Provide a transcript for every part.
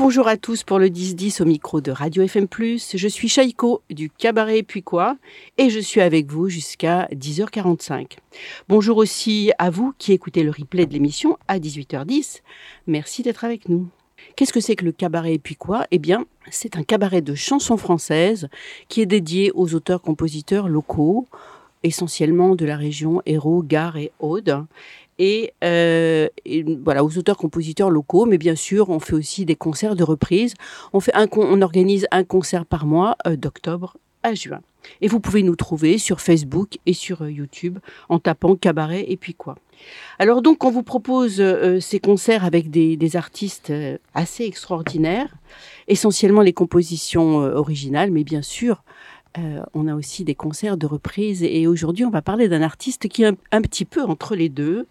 Bonjour à tous pour le 10-10 au micro de Radio FM+. Je suis Chaïko du Cabaret Puicois et je suis avec vous jusqu'à 10h45. Bonjour aussi à vous qui écoutez le replay de l'émission à 18h10. Merci d'être avec nous. Qu'est-ce que c'est que le Cabaret Puicois ? Eh bien, c'est un cabaret de chansons françaises qui est dédié aux auteurs-compositeurs locaux, essentiellement de la région Hérault, Gard et Aude. Et voilà, aux auteurs-compositeurs locaux, mais bien sûr, on fait aussi des concerts de reprise. On organise un concert par mois d'octobre à juin. Et vous pouvez nous trouver sur Facebook et sur YouTube en tapant Cabaret et Puicois. Alors donc, on vous propose ces concerts avec des artistes assez extraordinaires, essentiellement les compositions originales, mais bien sûr, on a aussi des concerts de reprise et aujourd'hui on va parler d'un artiste qui est un petit peu entre les deux.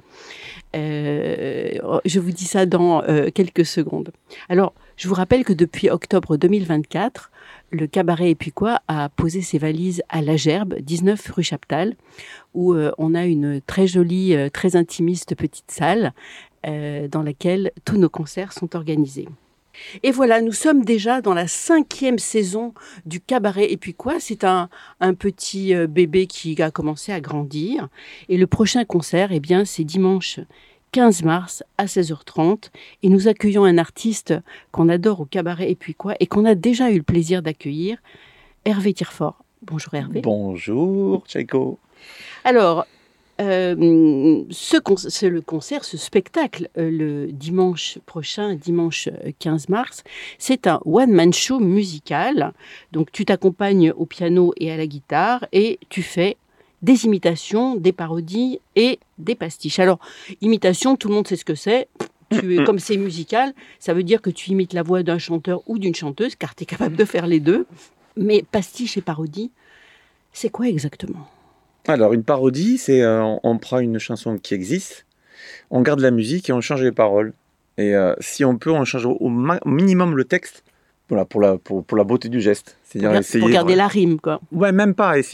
Je vous dis ça dans quelques secondes. Alors je vous rappelle que depuis octobre 2024, le Cabaret Puicois a posé ses valises à La Gerbe, 19 rue Chaptal, où on a une très jolie, très intimiste petite salle dans laquelle tous nos concerts sont organisés. Et voilà, nous sommes déjà dans la 5e saison du Cabaret Puicois. C'est un petit bébé qui a commencé à grandir. Et le prochain concert, eh bien, c'est dimanche 15 mars à 16h30. Et nous accueillons un artiste qu'on adore au Cabaret Puicois et qu'on a déjà eu le plaisir d'accueillir, Hervé Tirefort. Bonjour Hervé. Bonjour Chaïko. Alors, ce spectacle, le dimanche prochain, dimanche 15 mars, c'est un one-man show musical. Donc, tu t'accompagnes au piano et à la guitare et tu fais des imitations, des parodies et des pastiches. Alors, imitation, tout le monde sait ce que c'est. Comme c'est musical, ça veut dire que tu imites la voix d'un chanteur ou d'une chanteuse, car tu es capable de faire les deux. Mais pastiche et parodie, c'est quoi exactement ? Alors, une parodie, c'est on prend une chanson qui existe, on garde la musique et on change les paroles. Et si on peut, on change au minimum le texte, voilà, pour la beauté du geste. C'est-à-dire pour garder la rime, quoi. Ouais, même pas. Essayer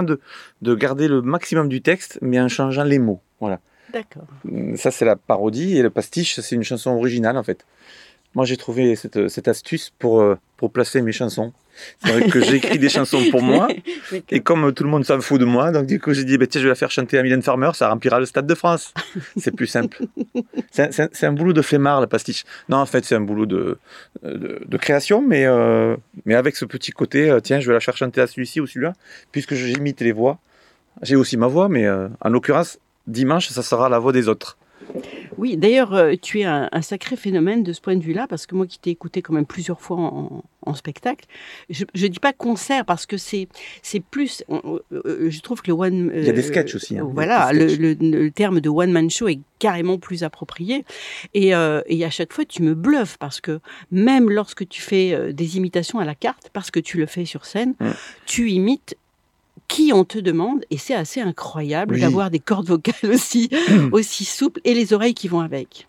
de garder le maximum du texte, mais en changeant les mots. Voilà. D'accord. Ça, c'est la parodie. Et le pastiche, c'est une chanson originale, en fait. Moi, j'ai trouvé cette astuce pour placer mes chansons. C'est vrai que j'écris des chansons pour moi, et comme tout le monde s'en fout de moi, donc du coup j'ai dit, tiens, je vais la faire chanter à Mylène Farmer, ça remplira le Stade de France. C'est plus simple. C'est un boulot de flemmard, la pastiche. Non, en fait, c'est un boulot de création, mais avec ce petit côté, tiens, je vais la faire chanter à celui-ci ou celui-là, puisque j'imite les voix. J'ai aussi ma voix, mais en l'occurrence, dimanche, ça sera la voix des autres. Oui, d'ailleurs, tu es un sacré phénomène de ce point de vue-là, parce que moi qui t'ai écouté quand même plusieurs fois en spectacle, je ne dis pas concert, parce que c'est plus... je trouve que le one... Il y a des sketchs aussi. Voilà, le terme de one-man show est carrément plus approprié. Et à chaque fois, tu me bluffes, parce que même lorsque tu fais des imitations à la carte, parce que tu le fais sur scène, tu imites qui on te demande, et c'est assez incroyable d'avoir des cordes vocales aussi souples et les oreilles qui vont avec.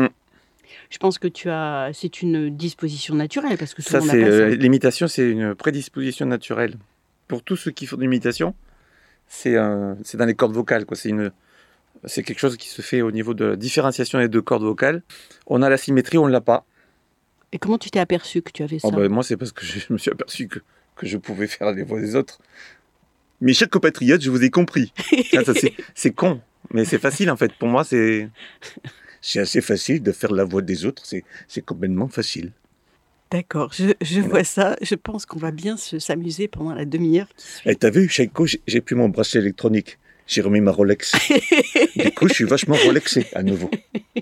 Je pense que c'est une disposition naturelle, parce que souvent l'imitation, c'est une prédisposition naturelle. Pour tous ceux qui font de l'imitation, c'est dans les cordes vocales, quoi. C'est quelque chose qui se fait au niveau de la différenciation des deux cordes vocales. On a la symétrie, on ne l'a pas. Et comment tu t'es aperçu que tu avais ça ? Moi, c'est parce que je me suis aperçu que je pouvais faire les voix des autres. Mes chers compatriotes, je vous ai compris. C'est con, mais c'est facile en fait. Pour moi, c'est assez facile de faire la voix des autres. C'est complètement facile. D'accord, je vois ça. Je pense qu'on va bien s'amuser pendant la demi-heure qui suit. Et t'as vu, Chaïko, j'ai plus mon bracelet électronique. J'ai remis ma Rolex. Du coup, je suis vachement relaxé à nouveau.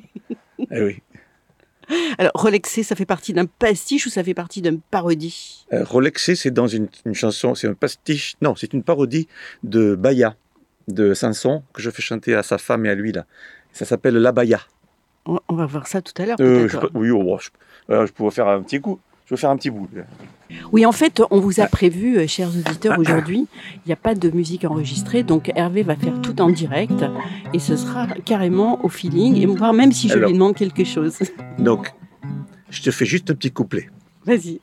Eh oui. Alors, relaxé, ça fait partie d'un pastiche ou ça fait partie d'une parodie ? Relaxé, c'est dans une chanson, c'est un pastiche, non, c'est une parodie de Baya, de Sanson, que je fais chanter à sa femme et à lui, là. Ça s'appelle La Baya. On va voir ça tout à l'heure, peut-être. Oui, je pourrais faire un petit coup. Je vais faire un petit bout. Oui, en fait, on vous a prévu, chers auditeurs, aujourd'hui, il n'y a pas de musique enregistrée, donc Hervé va faire tout en direct, et ce sera carrément au feeling, et voire même si je lui demande quelque chose. Donc, je te fais juste un petit couplet. Vas-y.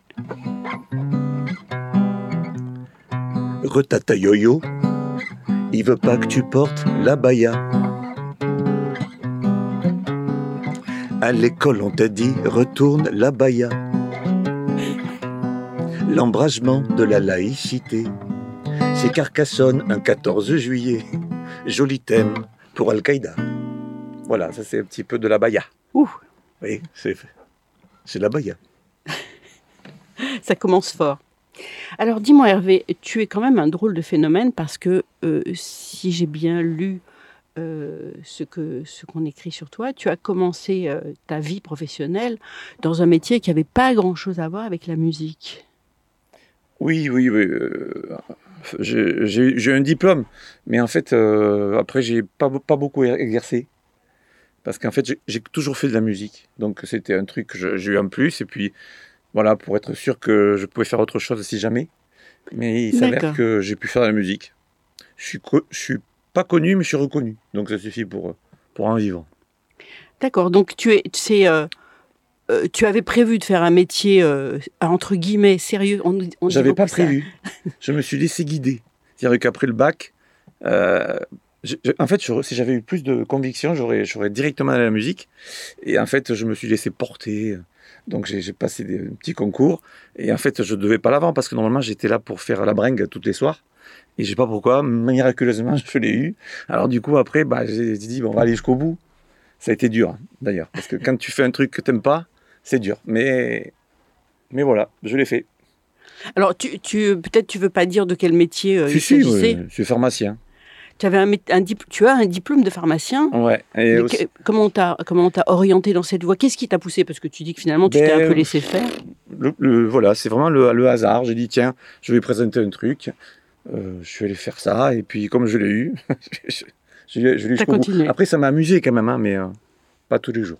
Retata yo-yo, il veut pas que tu portes la baya. À l'école, on t'a dit, retourne la baya. L'embrasement de la laïcité. C'est Carcassonne, un 14 juillet. Joli thème pour Al-Qaïda. Voilà, ça c'est un petit peu de la baya. Ouh. Oui, c'est la baya. Ça commence fort. Alors dis-moi Hervé, tu es quand même un drôle de phénomène parce que si j'ai bien lu ce qu'on écrit sur toi, tu as commencé ta vie professionnelle dans un métier qui n'avait pas grand-chose à voir avec la musique. Oui. J'ai un diplôme, mais en fait, après, j'ai pas beaucoup exercé. Parce qu'en fait, j'ai toujours fait de la musique. Donc, c'était un truc que j'ai eu en plus. Et puis, voilà, pour être sûr que je pouvais faire autre chose si jamais. Mais il s'avère que j'ai pu faire de la musique. Je suis pas connu, mais je suis reconnu. Donc, ça suffit pour en vivre. D'accord. Donc, tu avais prévu de faire un métier, entre guillemets, sérieux. J'avais pas prévu. Je me suis laissé guider. C'est-à-dire qu'après le bac, en fait, si j'avais eu plus de conviction, j'aurais directement allé à la musique. Et en fait, je me suis laissé porter. Donc, j'ai passé des petits concours. Et en fait, je ne devais pas l'avant parce que normalement, j'étais là pour faire la bringue tous les soirs. Et je ne sais pas pourquoi, miraculeusement, je l'ai eu. Alors, du coup, après, j'ai dit, bon, on va aller jusqu'au bout. Ça a été dur, d'ailleurs. Parce que quand tu fais un truc que tu n'aimes pas, c'est dur. Mais voilà, je l'ai fait. Alors, peut-être tu ne veux pas dire de quel métier il s'agissait. Je suis pharmacien. Tu as un diplôme de pharmacien. Ouais. Comment on t'a orienté dans cette voie? Qu'est-ce qui t'a poussé? Parce que tu dis que finalement, tu t'es un peu laissé faire. Voilà, c'est vraiment le hasard. J'ai dit, tiens, je vais présenter un truc. Je suis allé faire ça. Et puis, comme je l'ai eu, je l'ai eu jusqu'au bout. Après, ça m'a amusé quand même, hein, mais pas tous les jours.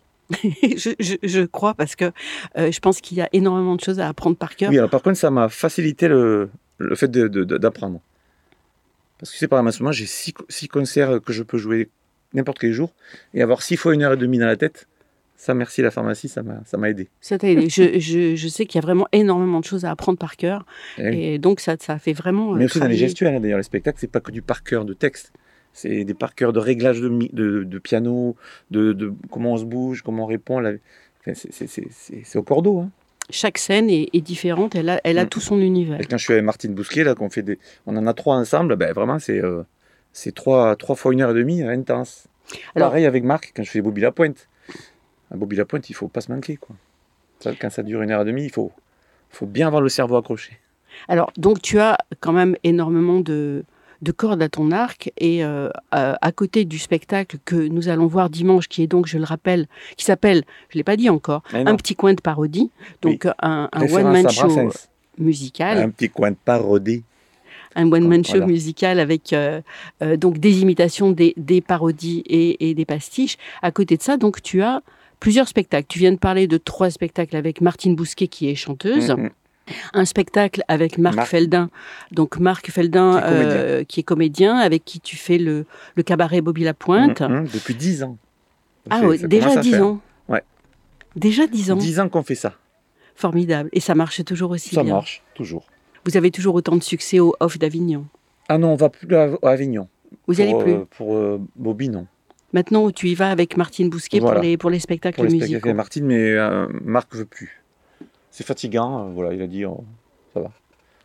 je crois, parce que je pense qu'il y a énormément de choses à apprendre par cœur. Oui, alors par contre, ça m'a facilité le fait d'apprendre. Parce que c'est par exemple, j'ai 6 concerts que je peux jouer n'importe quel jour, et avoir 6 fois 1h30 dans la tête, ça, merci la pharmacie, ça m'a aidé. Ça t'a aidé. Je sais qu'il y a vraiment énormément de choses à apprendre par cœur, et donc ça fait vraiment... Mais aussi dans les gestuels, hein, d'ailleurs, les spectacles, c'est pas que du par cœur de texte. C'est des par cœur de réglage de piano, de comment on se bouge, comment on répond. Enfin, c'est au cordeau. Hein. Chaque scène est différente, elle a tout son univers. Et quand je suis avec Martine Bousquet, là, on en a 3 ensemble, vraiment, c'est 3 fois 1h30 intense. Alors, pareil avec Marc, quand je fais Bobby Lapointe. À Bobby Lapointe, il ne faut pas se manquer, quoi. Quand ça dure 1h30, il faut bien avoir le cerveau accroché. Alors, donc, tu as quand même énormément de cordes à ton arc, et à côté du spectacle que nous allons voir dimanche, qui est donc, je le rappelle, qui s'appelle, je ne l'ai pas dit encore, Un petit coin de parodie, donc un one-man show musical. Un petit coin de parodie. Un one-man show musical avec donc des imitations, des parodies et des pastiches. À côté de ça, donc, tu as plusieurs spectacles. Tu viens de parler de 3 spectacles avec Martine Bousquet, qui est chanteuse. Un spectacle avec Marc Feldin. Donc Marc Feldin, qui est comédien, avec qui tu fais le cabaret Bobby Lapointe. Depuis 10 ans. Déjà 10 ans. Ouais. Déjà 10 ans. 10 ans qu'on fait ça. Formidable. Et ça marche toujours aussi bien. Ça marche, toujours. Vous avez toujours autant de succès au Off d'Avignon? Ah non, on ne va plus à Avignon. Vous n'y allez plus? Pour Bobby, non. Maintenant, tu y vas avec Martine Bousquet pour les spectacles musicaux. Pour les spectacles avec Martine, mais Marc ne veut plus. C'est fatigant, il a dit, ça va.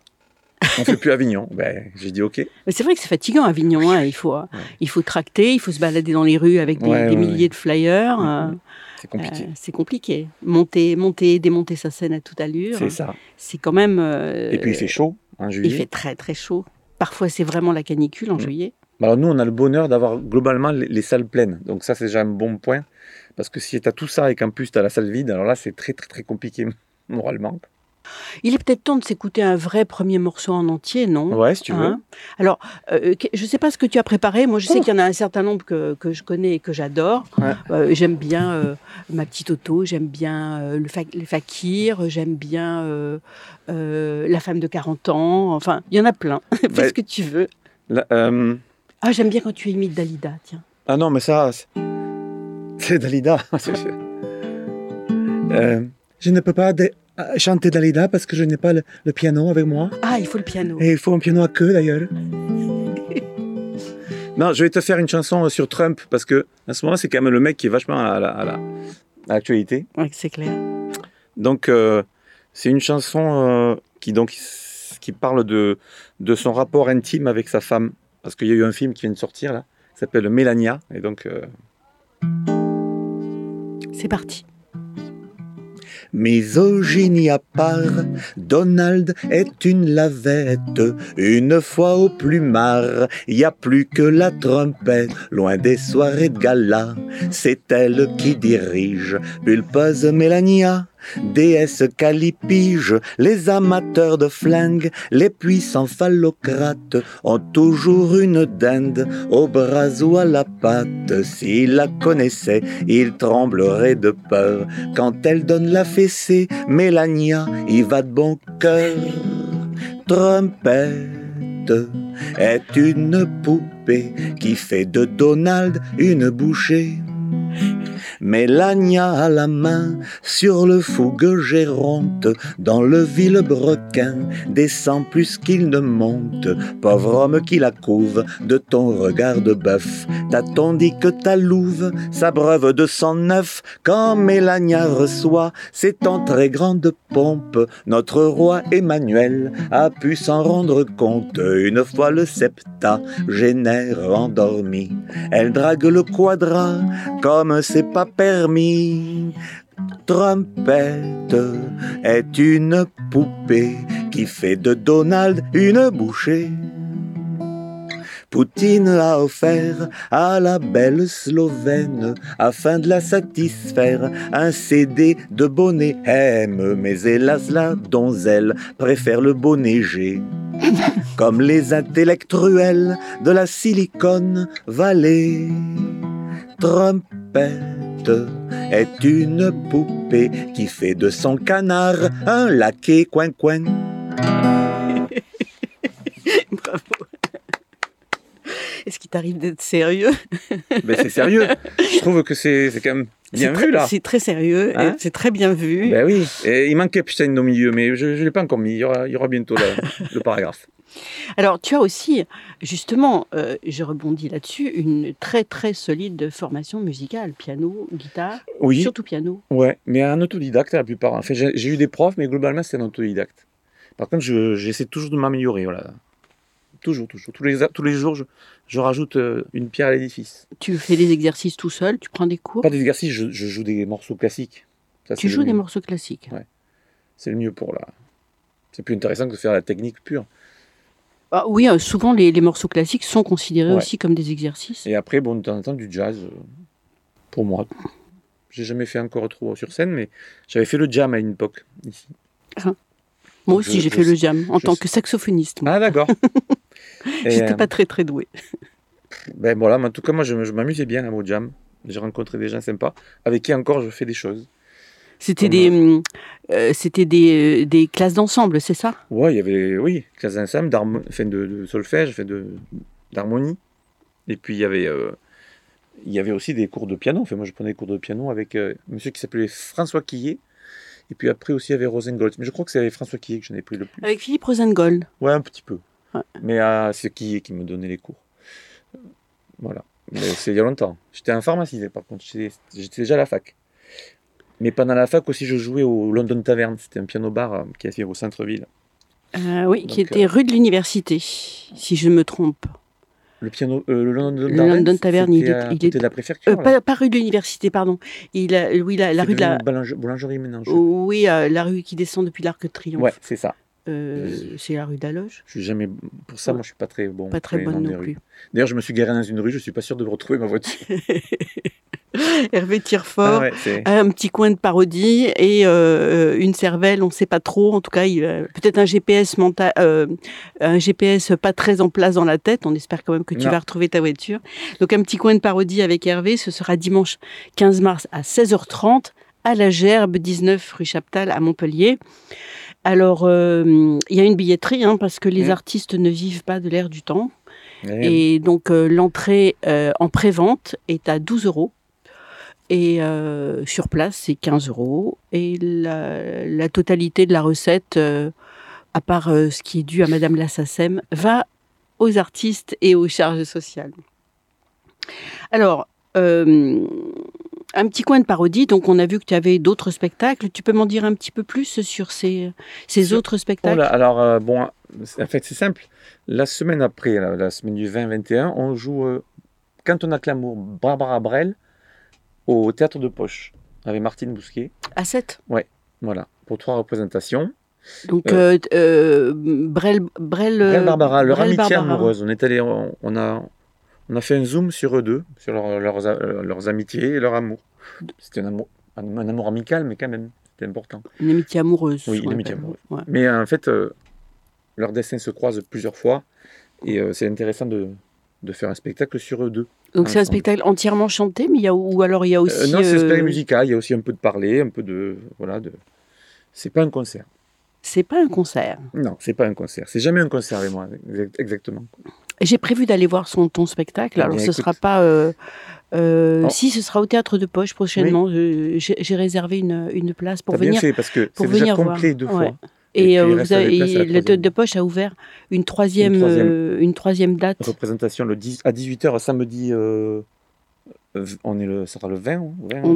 On ne fait plus Avignon. J'ai dit OK. Mais c'est vrai que c'est fatigant, Avignon. Hein. Il faut tracter, il faut se balader dans les rues avec des milliers de flyers. C'est compliqué. C'est compliqué. Monter, démonter sa scène à toute allure. C'est ça. C'est quand même... Et puis il fait chaud en juillet. Il fait très très chaud. Parfois c'est vraiment la canicule en juillet. Alors nous, on a le bonheur d'avoir globalement les salles pleines. Donc ça, c'est déjà un bon point. Parce que si tu as tout ça et qu'en plus tu as la salle vide, alors là, c'est très très très compliqué moralement. Il est peut-être temps de s'écouter un vrai premier morceau en entier, non? Ouais, si tu veux. Alors, je ne sais pas ce que tu as préparé. Moi, je sais qu'il y en a un certain nombre que je connais et que j'adore. Ouais. J'aime bien Ma Petite Auto, j'aime bien les Fakirs, j'aime bien La Femme de 40 ans. Enfin, il y en a plein. Fais ce que tu veux. J'aime bien quand tu imites Dalida, tiens. Ah non, mais ça, c'est Dalida. Je ne peux pas chanter Dalida parce que je n'ai pas le piano avec moi. Ah, il faut le piano. Et il faut un piano à queue d'ailleurs. Non, je vais te faire une chanson sur Trump parce que à ce moment, c'est quand même le mec qui est vachement à l'actualité. Ouais, c'est clair. Donc, c'est une chanson qui parle de son rapport intime avec sa femme. Parce qu'il y a eu un film qui vient de sortir, là, qui s'appelle Mélania. Et donc... C'est parti. Misogynie à part, Donald est une lavette. Une fois au plumard, y a plus que la trompette. Loin des soirées de gala, c'est elle qui dirige. Pulpeuse Mélania, déesse calipige. Les amateurs de flingue, les puissants phallocrates ont toujours une dinde au bras ou à la patte. S'ils la connaissaient, ils trembleraient de peur quand elle donne la fessée. Mélania y va de bon cœur. Trompette est une poupée qui fait de Donald une bouchée. Mélania à la main, sur le fougue géronte, dans le vilebrequin, descend plus qu'il ne monte. Pauvre homme qui la couve, de ton regard de bœuf, t'a-t-on dit que ta louve s'abreuve de sang neuf? Quand Mélania reçoit, c'est en très grande pompe, notre roi Emmanuel a pu s'en rendre compte. Une fois le septagénaire endormi, elle drague le quadra comme c'est pas permis. Trompette est une poupée qui fait de Donald une bouchée. Poutine a offert à la belle Slovène, afin de la satisfaire, un CD de bonnet M. Mais hélas la donzelle préfère le bonnet G. Comme les intellectuels de la Silicon Valley. Trompette est une poupée qui fait de son canard un laquais coin-coin. Bravo. Est-ce qu'il t'arrive d'être sérieux? Ben, c'est sérieux. Je trouve que c'est quand même bien vu, là. C'est très sérieux, Hein? c'est très bien vu. Ben oui. Et il manque Epstein au milieu, mais je ne l'ai pas encore mis. Il y aura bientôt le paragraphe. Alors, tu as aussi, justement, je rebondis là-dessus, une très très solide formation musicale, piano, guitare, Oui. surtout piano. Ouais, mais un autodidacte la plupart. En fait, j'ai eu des profs, mais globalement, c'est un autodidacte. Par contre, j'essaie toujours de m'améliorer. Voilà. Toujours. Tous les jours, je rajoute une pierre à l'édifice. Tu fais des exercices tout seul, tu prends des cours? Pas des exercices, je joue des morceaux classiques. Ça, Tu joues des morceaux classiques? Ouais. C'est le mieux pour la... C'est plus intéressant que de faire la technique pure. Ah, oui, souvent les morceaux classiques sont considérés aussi comme des exercices. Et après, bon, de temps en temps, du jazz, pour moi. J'ai jamais fait encore trop sur scène, mais j'avais fait le jam à une époque, ici. Ah. Moi aussi, j'ai fait le jam, en tant que saxophoniste. Moi. Ah, d'accord. J'étais pas très très douée. Ben voilà, en tout cas, moi, je m'amusais bien au jam. J'ai rencontré des gens sympas, avec qui encore je fais des choses. C'était des classes d'ensemble, c'est ça? Ouais, il y avait, classes d'ensemble, de solfège, d'harmonie. Et puis, il y avait aussi des cours de piano. Enfin, moi, je prenais des cours de piano avec un monsieur qui s'appelait François Quillet. Et puis après aussi, il y avait Rosengold. Mais je crois que c'est avec François Quillet que j'en ai pris le plus. Avec Philippe Rosengold? Ouais, un petit peu. Ouais. Mais c'est Quillet qui me donnait les cours. Voilà. Mais c'est il y a longtemps. J'étais en pharmacie, par contre. J'étais déjà à la fac. Mais pendant la fac aussi, je jouais au London Tavern. C'était un piano-bar qui était au centre-ville. Oui, donc, qui était rue de l'Université, si je me trompe. Le London Tavern, il est de la préfecture. Pas rue de l'Université, pardon. La rue de la boulangerie ménage. Oui, la rue qui descend depuis l'Arc de Triomphe. Ouais, c'est ça. C'est la rue de la Loge. Je suis jamais pour ça. Moi, je suis pas très bon. Pas très bonne non plus. D'ailleurs, je me suis garé dans une rue. Je suis pas sûr de retrouver ma voiture. Hervé Tirefort, un petit coin de parodie et une cervelle, on ne sait pas trop. En tout cas, peut-être un GPS pas très en place dans la tête. On espère quand même que tu vas retrouver ta voiture. Donc un petit coin de parodie avec Hervé, ce sera dimanche 15 mars à 16h30 à la Gerbe, 19 rue Chaptal à Montpellier. Alors, il y a une billetterie parce que les artistes ne vivent pas de l'air du temps. Et donc l'entrée en pré-vente est à 12 €. Et sur place, c'est 15 €. Et la totalité de la recette, à part ce qui est dû à Madame la SACEM, va aux artistes et aux charges sociales. Alors, Un petit coin de parodie, donc on a vu que tu avais d'autres spectacles. Tu peux m'en dire un petit peu plus sur ces autres spectacles? Alors, en fait, c'est simple. La semaine après, la semaine du 20-21, on joue Quand on acclame Barbara Brel au Théâtre de Poche, avec Martine Bousquet. À 7? Ouais, voilà, pour 3 représentations. Donc, Brel Barbara, leur Brel amitié Barbara. amoureuse. On a fait un zoom sur eux deux, sur leurs amitiés et leur amour. C'était un amour amical, mais quand même, c'était important. Une amitié amoureuse. Oui, ce une qu'on amitié appelle. amoureuse. Ouais. Mais en fait, leurs destins se croisent plusieurs fois, et c'est intéressant de faire un spectacle sur eux deux. Donc c'est un ensemble. spectacle entièrement chanté, mais ou alors il y a aussi... Non, c'est un spectacle musical, il y a aussi un peu de parler, un peu de... Voilà, c'est pas un concert. C'est pas un concert. Non, c'est pas un concert. C'est jamais un concert avec moi, exactement. J'ai prévu d'aller voir ton spectacle. Alors, ce sera pas... Si, ce sera au Théâtre de Poche prochainement. Oui. J'ai réservé une place pour venir. Bien fait, parce que c'est déjà complet voir. 2 fois. Ouais. Et le Théâtre de Poche a ouvert une troisième date. Représentation à 18h samedi. Ça sera le 20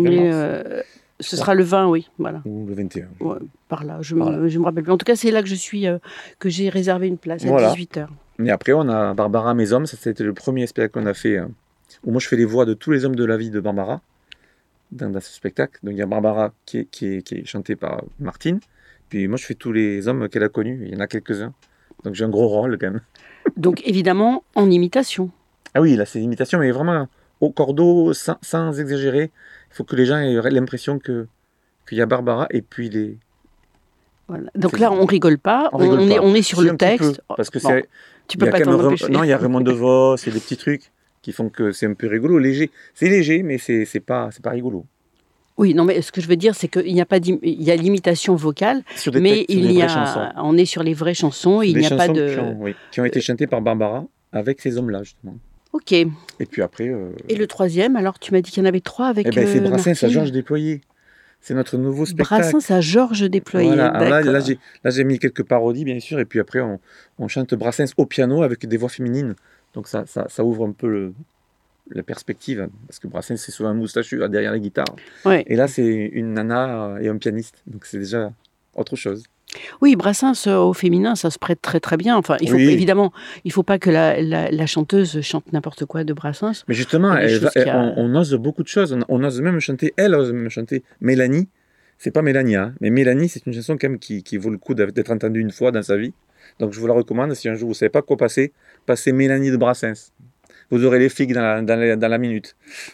ce sera le 20, oui. Voilà. Ou le 21. Ouais, par là, je me rappelle plus. En tout cas, c'est là que que j'ai réservé une place à 18h. Et après, on a Barbara, mes hommes. Ça, c'était le premier spectacle qu'on a fait, où moi je fais les voix de tous les hommes de la vie de Barbara dans ce spectacle. Donc il y a Barbara qui est chantée par Martine. Puis moi, je fais tous les hommes qu'elle a connus. Il y en a quelques-uns. Donc j'ai un gros rôle quand même. Donc évidemment, en imitation. Ah oui, là, c'est l'imitation, mais vraiment au cordeau, sans exagérer. Il faut que les gens aient l'impression qu'il y a Barbara et puis les... Voilà. Donc là, on rigole pas. On est sur le texte. Peu, parce que bon, tu peux pas t'en empêcher. Non, il y a Raymond DeVos, c'est des petits trucs qui font que c'est un peu rigolo, léger. C'est léger, mais c'est pas rigolo. Oui, non, mais ce que je veux dire, c'est qu'il n'y a pas il y a l'imitation vocale, mais on est sur les vraies chansons. Il n'y a pas de qui ont été chantées par Barbara avec ces hommes-là justement. Ok. Et puis après. Et le troisième, alors tu m'as dit qu'il y en avait 3 avec. C'est Brassens à Georges Déployé. C'est notre nouveau spectacle. Brassens à Georges Déployé. Voilà. Là, j'ai mis quelques parodies bien sûr, et puis après on chante Brassens au piano avec des voix féminines. Donc ça ouvre un peu la perspective, parce que Brassens c'est souvent un moustachu derrière la guitare. Ouais. Et là c'est une nana et un pianiste, donc c'est déjà autre chose. Oui, Brassens au féminin, ça se prête très très bien. Enfin, évidemment, il faut pas que la chanteuse chante n'importe quoi de Brassens. Mais justement, on ose beaucoup de choses. On ose même chanter. Elle ose même chanter Mélanie. C'est pas Mélania, mais Mélanie, c'est une chanson quand même qui vaut le coup d'être entendue une fois dans sa vie. Donc je vous la recommande. Si un jour vous savez pas quoi passez Mélanie de Brassens. Vous aurez les figues dans la minute.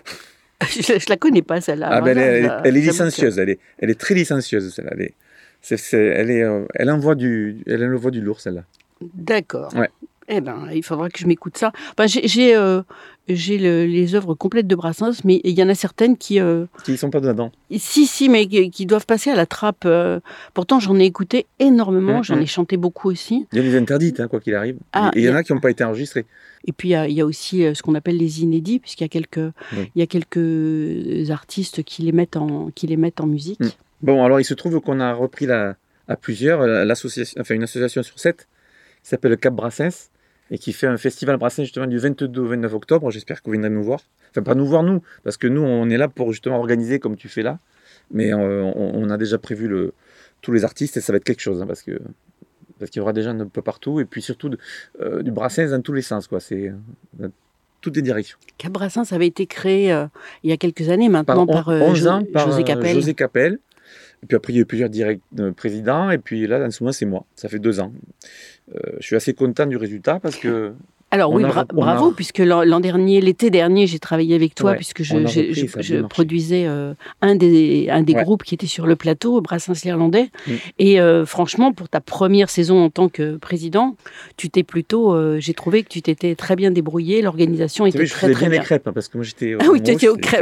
Je la connais pas celle-là. Ah ben elle est licencieuse. Elle est très licencieuse celle-là. Elle envoie du lourd celle-là. D'accord. Ouais. Eh ben, il faudra que je m'écoute ça. Enfin, j'ai les œuvres complètes de Brassens, mais il y en a certaines qui ne sont pas dedans. Si, mais qui doivent passer à la trappe. Pourtant, j'en ai écouté énormément, j'en ai chanté beaucoup aussi. Il y a des interdites, quoi qu'il arrive. Et il y en a qui n'ont pas été enregistrés. Et puis, il y a aussi ce qu'on appelle les inédits, puisqu'il y a quelques artistes qui les mettent en musique. Bon, alors il se trouve qu'on a repris à plusieurs une association sur 7 qui s'appelle le Cap Brassens et qui fait un festival Brassens justement du 22 au 29 octobre. J'espère que vous viendrez nous voir. Enfin, pas nous voir nous, parce que nous, on est là pour justement organiser comme tu fais là. Mais on a déjà prévu tous les artistes et ça va être quelque chose, parce qu'il y aura des gens un peu partout et puis surtout du Brassens dans tous les sens, quoi. C'est toutes les directions. Cap Brassens avait été créé il y a quelques années maintenant par José Capel. Et puis après, il y a eu plusieurs présidents. Et puis là, en ce moment, c'est moi. Ça fait 2 ans. Je suis assez content du résultat parce que... Alors oui, bravo, puisque l'été dernier, j'ai travaillé avec toi, puisque je produisais un des groupes qui était sur le plateau, Brassens l'Irlandais. Et franchement, pour ta première saison en tant que président, j'ai trouvé que tu t'étais très bien débrouillé, l'organisation était très bien. Je faisais bien les crêpes, parce que moi j'étais... Ah oui, tu étais aux crêpes.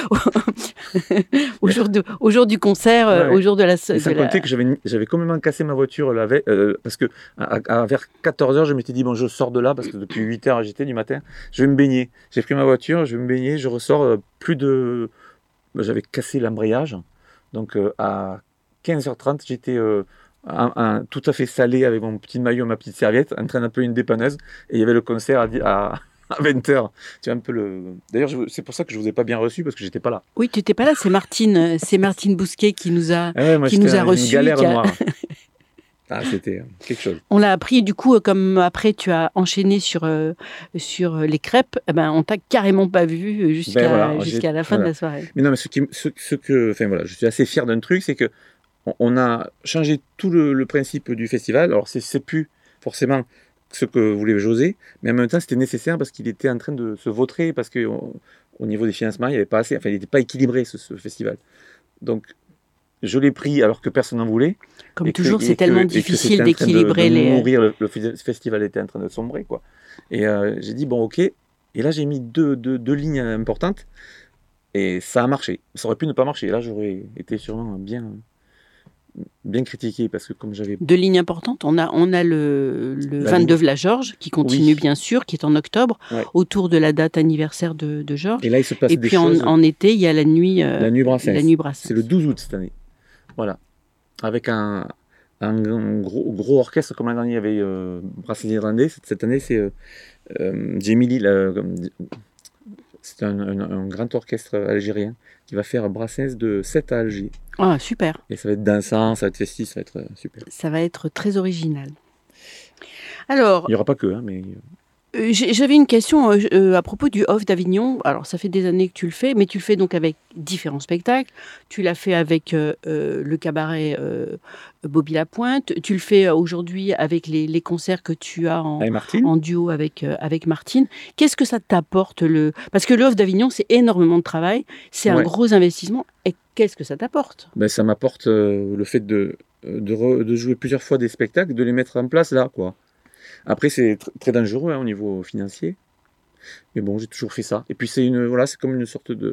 Au jour du concert, au jour de la... Sans compter que j'avais complètement cassé ma voiture la veille, parce que vers 14h, je m'étais dit, bon, je sors de là, parce que depuis 8h j'étais du matin, je vais me baigner. J'ai pris ma voiture, je vais me baigner, je ressors j'avais cassé l'embrayage. Donc à 15h30, j'étais tout à fait salé avec mon petit maillot, ma petite serviette, en train d'appeler une dépanneuse. Et il y avait le concert à 20h. Tu as un peu le... D'ailleurs, c'est pour ça que je ne vous ai pas bien reçu, parce que j'étais pas là. Oui, tu n'étais pas là, c'est Martine Bousquet qui nous a, moi, reçus. Une galère noire. C'était quelque chose. On l'a appris, du coup, comme après tu as enchaîné sur les crêpes, on t'a carrément pas vu jusqu'à la fin de la soirée. Mais non, mais je suis assez fier d'un truc, c'est que on a changé tout le principe du festival. Alors, c'est plus forcément ce que voulait José, mais en même temps, c'était nécessaire parce qu'il était en train de se vautrer, parce qu'au niveau des financements, il n'y avait pas assez, il n'était pas équilibré, ce festival. Donc, je l'ai pris alors que personne n'en voulait. Comme toujours, c'est tellement difficile d'équilibrer les... Mourir, le festival était en train de sombrer, quoi. Et j'ai dit, bon, ok. Et là, j'ai mis deux lignes importantes. Et ça a marché. Ça aurait pu ne pas marcher. Là, j'aurais été sûrement bien critiqué, parce que comme j'avais... Deux lignes importantes. On a le 22 de la Georges, qui continue, bien sûr, qui est en octobre, autour de la date anniversaire de Georges. Et là, il se passe des choses. Et puis, en été, il y a la nuit Brassens. C'est le 12 août cette année. Voilà. Avec un gros orchestre, comme l'année dernière, il y avait Brassens Irlandais. Cette année, c'est Jamie Lee. C'est un grand orchestre algérien qui va faire Brassens de 7 à Alger. Ah, super. Et ça va être dansant, ça va être festif, ça va être super. Ça va être très original. Alors... Il n'y aura pas que, mais... J'avais une question à propos du Off d'Avignon. Alors, ça fait des années que tu le fais, mais tu le fais donc avec différents spectacles. Tu l'as fait avec le cabaret Bobby Lapointe. Tu le fais aujourd'hui avec les concerts que tu as en duo avec Martine. Qu'est-ce que ça t'apporte Parce que le Off d'Avignon, c'est énormément de travail. C'est un gros investissement. Et qu'est-ce que ça t'apporte ? Ça m'apporte le fait de jouer plusieurs fois des spectacles, de les mettre en place là, quoi. Après, c'est très dangereux au niveau financier. Mais bon, j'ai toujours fait ça. Et puis, c'est comme une sorte de...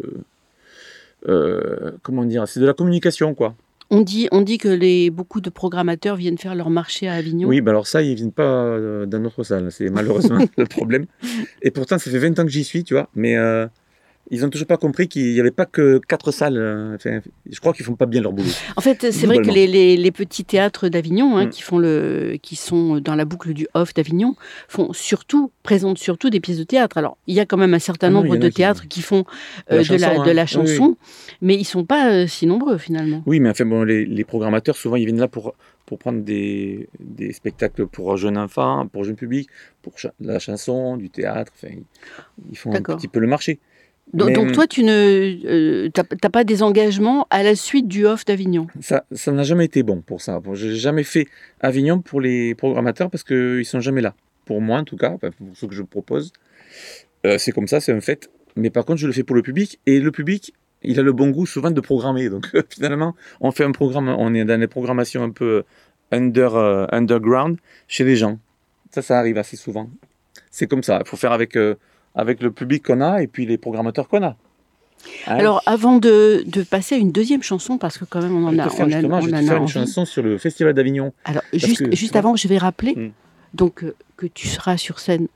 comment dire ? C'est de la communication, quoi. On dit que beaucoup de programmateurs viennent faire leur marché à Avignon. Oui, alors ça, ils ne viennent pas dans notre salle. C'est malheureusement le problème. Et pourtant, ça fait 20 ans que j'y suis, tu vois. Mais ils n'ont toujours pas compris qu'il n'y avait pas que 4 salles. Je crois qu'ils ne font pas bien leur boulot. En fait, c'est vrai que les petits théâtres d'Avignon, qui sont dans la boucle du Off d'Avignon, présentent surtout des pièces de théâtre. Alors, il y a quand même un certain nombre de théâtres qui font de la chanson, mais ils ne sont pas si nombreux, finalement. Oui, mais les programmateurs, souvent, ils viennent là pour prendre des spectacles pour jeunes enfants, pour jeunes publics, pour la chanson, du théâtre. Ils font un petit peu le marché. Donc toi, tu n'as pas des engagements à la suite du Off d'Avignon ? Ça n'a jamais été bon pour ça. Je n'ai jamais fait Avignon pour les programmateurs parce qu'ils ne sont jamais là. Pour moi, en tout cas, pour ce que je propose. C'est comme ça, c'est un fait. Mais par contre, je le fais pour le public. Et le public, il a le bon goût souvent de programmer. Donc finalement, on fait un programme, on est dans les programmations un peu underground chez les gens. Ça arrive assez souvent. C'est comme ça. Il faut faire avec le public qu'on a et puis les programmateurs qu'on a. Alors, avant de passer à une deuxième chanson, parce que quand même on en a faire une chanson sur le Festival d'Avignon. Alors, juste avant, je vais rappeler donc, que tu seras sur scène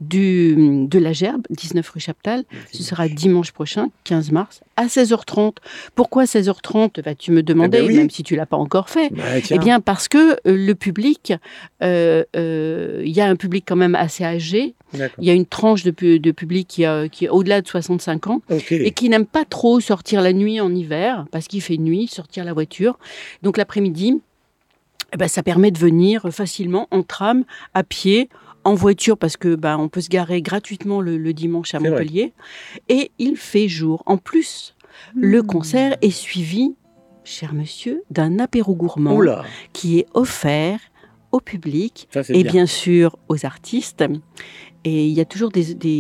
de la Gerbe, 19 rue Chaptal. Ce sera dimanche prochain, 15 mars, à 16h30. Pourquoi 16h30 ? Tu me demandais, même si tu ne l'as pas encore fait. Eh bien, parce que le public, il y a un public quand même assez âgé. Il y a une tranche de public qui est au-delà de 65 ans et qui n'aime pas trop sortir la nuit en hiver, parce qu'il fait nuit, sortir la voiture. Donc, l'après-midi, ça permet de venir facilement en tram, à pied, en voiture, parce que on peut se garer gratuitement le dimanche à Montpellier. Et il fait jour. En plus, le concert est suivi, cher monsieur, d'un apéro gourmand qui est offert au public et bien sûr aux artistes. Et il y a toujours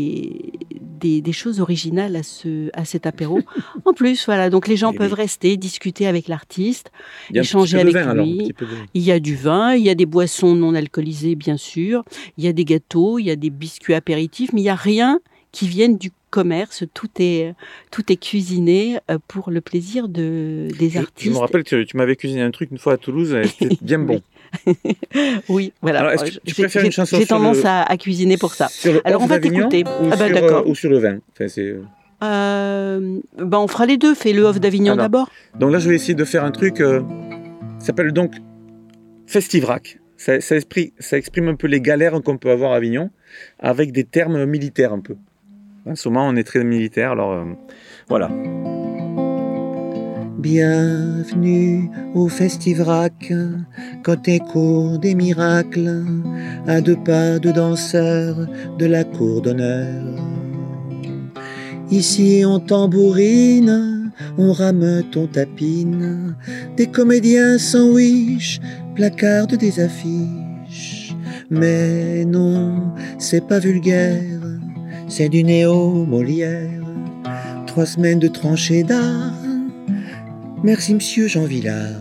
des choses originales à cet apéro. En plus, voilà, donc les gens peuvent rester, discuter avec l'artiste, échanger avec lui. Il y a du vin, il y a des boissons non alcoolisées, bien sûr. Il y a des gâteaux, il y a des biscuits apéritifs, mais il n'y a rien qui vienne du commerce. Tout est cuisiné pour le plaisir des artistes. Je me rappelle que tu m'avais cuisiné un truc une fois à Toulouse, c'était bien bon. Oui, voilà. Alors, est-ce que tu préfères une chanson j'ai tendance à cuisiner pour ça. Alors, on va t'écouter. Ou sur le vin. On fera les deux. Fais le Off d'Avignon d'abord. Donc là, je vais essayer de faire un truc. Ça s'appelle donc Festivrac. Ça exprime un peu les galères qu'on peut avoir à Avignon, avec des termes militaires un peu. En ce moment, on est très militaire, alors voilà. Bienvenue au Festivrac, côté cour des miracles, à 2 pas de danseurs de la cour d'honneur. Ici on tambourine, on rameute, on tapine, des comédiens sandwich, placardent des affiches. Mais non, c'est pas vulgaire, c'est du néo-Molière. 3 semaines de tranchée d'art. Merci monsieur Jean Villard.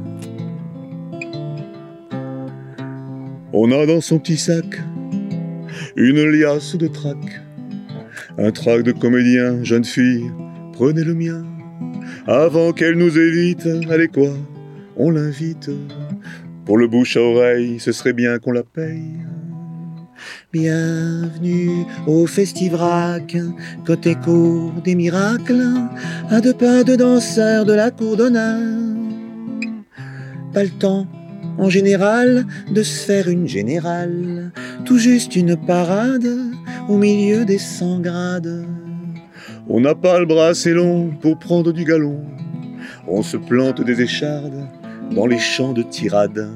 On a dans son petit sac une liasse de trac, un trac de comédien, jeune fille, prenez le mien. Avant qu'elle nous évite, allez quoi, on l'invite. Pour le bouche à oreille, ce serait bien qu'on la paye. Bienvenue au Festivrac, côté cour des miracles, à 2 pas de danseurs de la cour d'honneur. Pas le temps, en général, de se faire une générale, tout juste une parade au milieu des 100 grades. On n'a pas le bras assez long pour prendre du galon, on se plante des échardes dans les champs de tirade.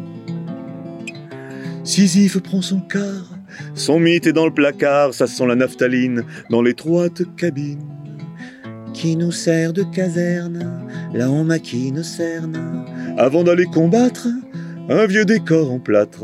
Sisyphe prend son quart, son mythe est dans le placard, ça sent la naphtaline dans l'étroite cabine qui nous sert de caserne, là on maquille nos cernes avant d'aller combattre un vieux décor en plâtre.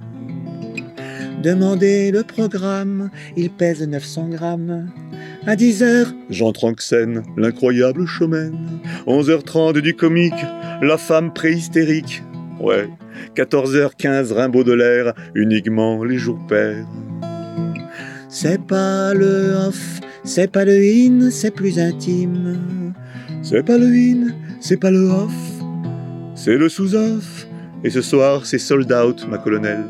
Demandez le programme, il pèse 900 grammes. À 10h, j'entre en scène, l'incroyable showman. 11h30 du comique, la femme préhystérique. Ouais, 14h15, Rimbaud de l'air, uniquement les jours pairs. C'est pas le off, c'est pas le in, c'est plus intime. C'est pas le in, c'est pas le off, c'est le sous-off. Et ce soir, c'est sold out, ma colonelle.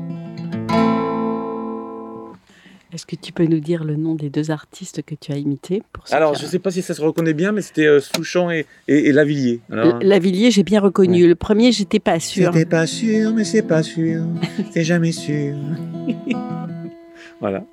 Est-ce que tu peux nous dire le nom des 2 artistes que tu as imités pour Alors, je ne sais pas si ça se reconnaît bien, mais c'était Souchon et Lavillier. Alors... Lavillier, j'ai bien reconnu. Ouais. Le premier, j'étais pas sûre. C'était pas sûr, mais c'est pas sûr. C'est jamais sûr. Voilà.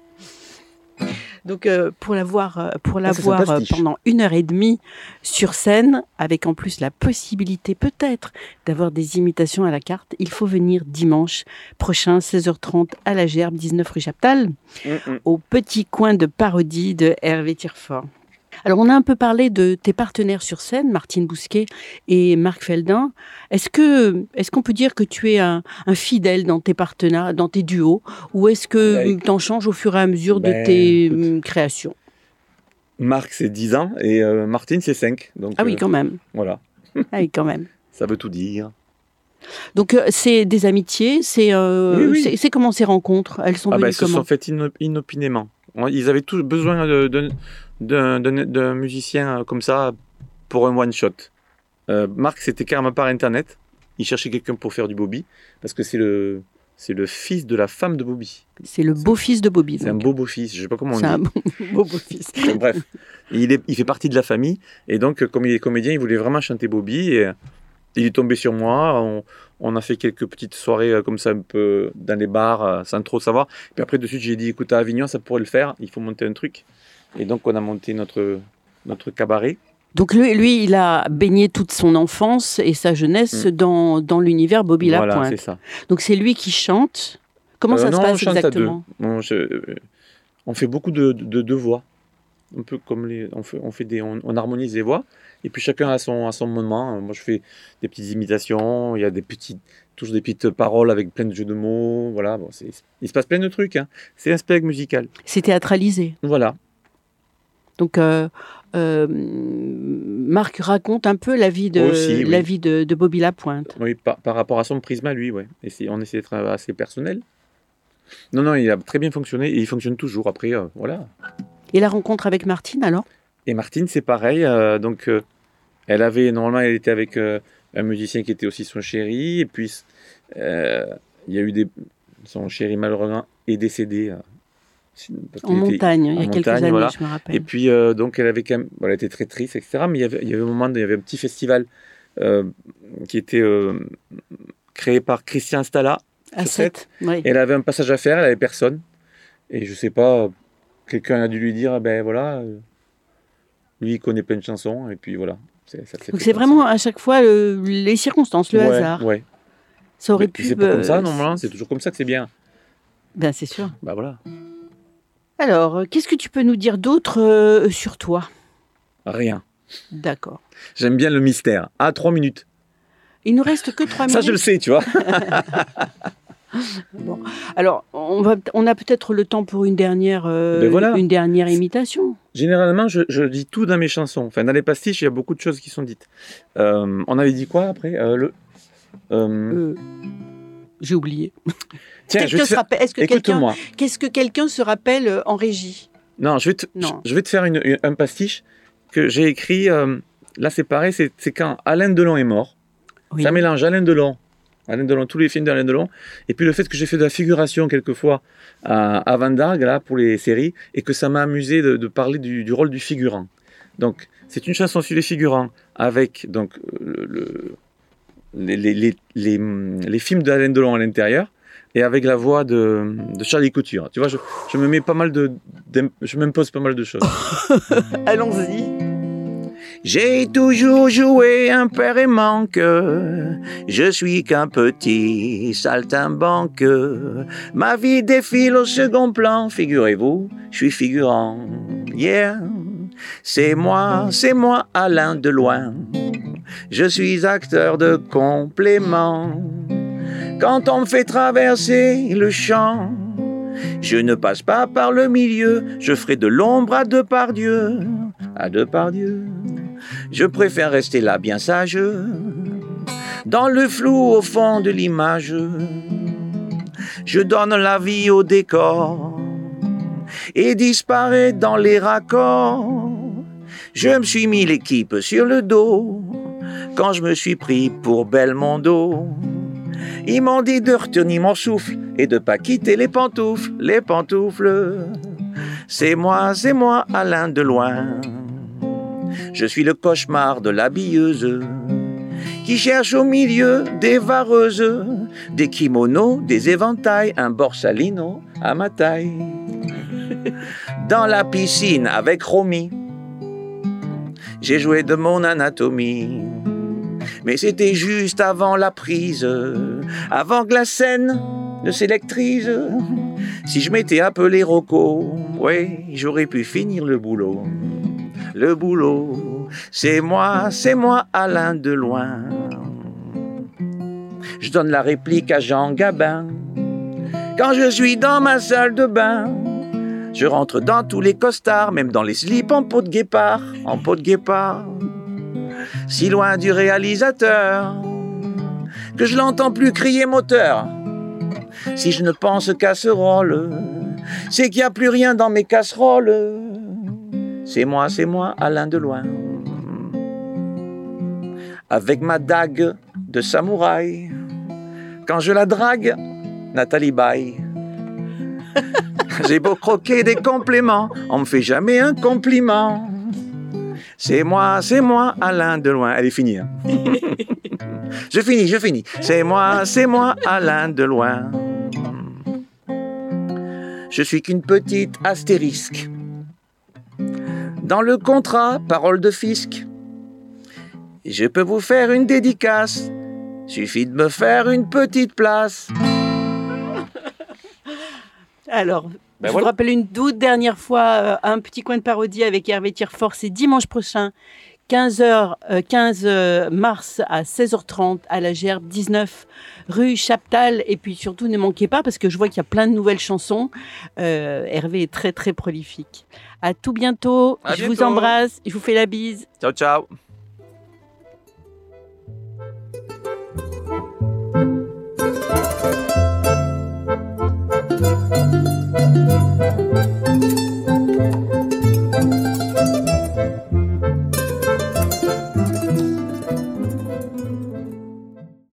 Donc, pour l'avoir pastiche. pendant 1h30 sur scène, avec en plus la possibilité peut-être d'avoir des imitations à la carte, il faut venir dimanche prochain, 16h30 à la Gerbe, 19 rue Chaptal, au petit coin de parodie de Hervé Tirfort. Alors, on a un peu parlé de tes partenaires sur scène, Martine Bousquet et Marc Feldin. Est-ce qu'on peut dire que tu es un fidèle dans tes partenaires, dans tes duos, ou est-ce que tu en changes au fur et à mesure de tes créations ? Marc, c'est 10 ans et Martine, c'est 5. Donc, ah oui, quand même. Voilà. Ah oui, quand même. Ça veut tout dire. Donc, c'est des amitiés, oui. C'est comment ces rencontres ? Elles sont venues comment ? Elles se sont faites inopinément. Ils avaient tous besoin d'un musicien comme ça pour un one-shot. Marc, c'était carrément par Internet. Il cherchait quelqu'un pour faire du Bobby, parce que c'est le fils de la femme de Bobby. C'est le beau-fils de Bobby. C'est un beau beau-fils, je ne sais pas comment on dit. C'est un beau beau-fils. Bref, il fait partie de la famille, et donc, comme il est comédien, il voulait vraiment chanter Bobby, et il est tombé sur moi. On a fait quelques petites soirées comme ça, un peu dans les bars, sans trop savoir. Puis après, de suite, j'ai dit, écoute, à Avignon, ça pourrait le faire, il faut monter un truc. Et donc, on a monté notre cabaret. Donc, lui, il a baigné toute son enfance et sa jeunesse dans l'univers Bobby Lapointe. Voilà, c'est ça. Donc, c'est lui qui chante. Comment ça se passe exactement ? On fait beaucoup de voix. Un peu comme on harmonise les voix. Et puis, chacun a son moment. Moi, je fais des petites imitations. Il y a toujours des petites paroles avec plein de jeux de mots. Voilà, il se passe plein de trucs. Hein. C'est un spectacle musical. C'est théâtralisé. Voilà. Donc, Marc raconte un peu la vie de Bobby Lapointe. Oui, par rapport à son prisme à lui, ouais. On essaie d'être assez personnel. Non, il a très bien fonctionné et il fonctionne toujours. Après, voilà. Et la rencontre avec Martine, alors ? Et Martine, c'est pareil. Normalement, elle était avec un musicien qui était aussi son chéri. Et puis, il y a eu son chéri malheureusement est décédé. En montagne, il y a quelques années, voilà. Je me rappelle. Et puis, donc, elle était très triste, etc. Mais il y avait un moment, il y avait un petit festival qui était créé par Christian Stala. À 7. Oui. Et elle avait un passage à faire, elle avait personne. Et je sais pas, quelqu'un a dû lui dire, ben voilà, lui il connaît plein de chansons, et puis voilà. Donc c'est vraiment à chaque fois les circonstances, le hasard. Ouais. Ça aurait pu. C'est pas comme ça, normalement, c'est toujours comme ça que c'est bien. Ben c'est sûr. Ben voilà. Alors, qu'est-ce que tu peux nous dire d'autre sur toi? Rien. D'accord. J'aime bien le mystère. 3 minutes. Il nous reste que 3 minutes. Ça, je le sais, tu vois. Bon. Alors, on a peut-être le temps pour une dernière imitation. Généralement, je dis tout dans mes chansons. Enfin, dans les pastiches, il y a beaucoup de choses qui sont dites. On avait dit quoi après J'ai oublié. Tiens, écoute-moi. Qu'est-ce que quelqu'un se rappelle en régie? Non, je vais te faire un pastiche que j'ai écrit. Là, c'est pareil, c'est quand Alain Delon est mort. Oui. Ça mélange Alain Delon, tous les films d'Alain Delon, et puis le fait que j'ai fait de la figuration quelquefois à Van Dargue, là, pour les séries, et que ça m'a amusé de parler du rôle du figurant. Donc, c'est une chanson sur les figurants, avec donc, les films d'Alain Delon à l'intérieur, et avec la voix de Charlie Couture. Tu vois, je me mets pas mal je m'impose pas mal de choses. Allons-y. J'ai toujours joué un père et manque, je suis qu'un petit saltimbanque. Ma vie défile au second plan, figurez-vous, je suis figurant. Yeah, c'est moi, Alain Deloin, je suis acteur de complément. Quand on me fait traverser le champ, je ne passe pas par le milieu, je ferai de l'ombre à Depardieu. Je préfère rester là bien sage, dans le flou au fond de l'image. Je donne la vie au décor et disparais dans les raccords. Je me suis mis l'équipe sur le dos quand je me suis pris pour Belmondo. Ils m'ont dit de retenir mon souffle et de pas quitter les pantoufles. C'est moi, Alain Deloin. Je suis le cauchemar de l'habilleuse qui cherche au milieu des vareuses, des kimonos, des éventails, un borsalino à ma taille. Dans la piscine avec Romy, j'ai joué de mon anatomie. Mais c'était juste avant la prise, avant que la scène ne s'électrise. Si je m'étais appelé Rocco, ouais, j'aurais pu finir le boulot. C'est moi, Alain Deloin. Je donne la réplique à Jean Gabin. Quand je suis dans ma salle de bain, je rentre dans tous les costards, même dans les slips en peau de guépard. Si loin du réalisateur que je l'entends plus crier moteur. Si je ne pense qu'à ce rôle, c'est qu'il n'y a plus rien dans mes casseroles. C'est moi, Alain Deloin. Avec ma dague de samouraï, quand je la drague, Nathalie Baye. J'ai beau croquer des compléments, on me fait jamais un compliment. C'est moi, Alain Deloin. Elle est finie. Hein. Je finis. C'est moi, Alain Deloin. Je suis qu'une petite astérisque. Dans le contrat, parole de fisc, je peux vous faire une dédicace. Suffit de me faire une petite place. Alors, je vous rappelle une toute dernière fois, un petit coin de parodie avec Hervé Tirefort, c'est dimanche prochain, 15 mars à 16h30 à la Gerbe, 19 rue Chaptal. Et puis surtout, ne manquez pas parce que je vois qu'il y a plein de nouvelles chansons. Hervé est très, très prolifique. À tout bientôt. Je vous embrasse. Je vous fais la bise. Ciao, ciao.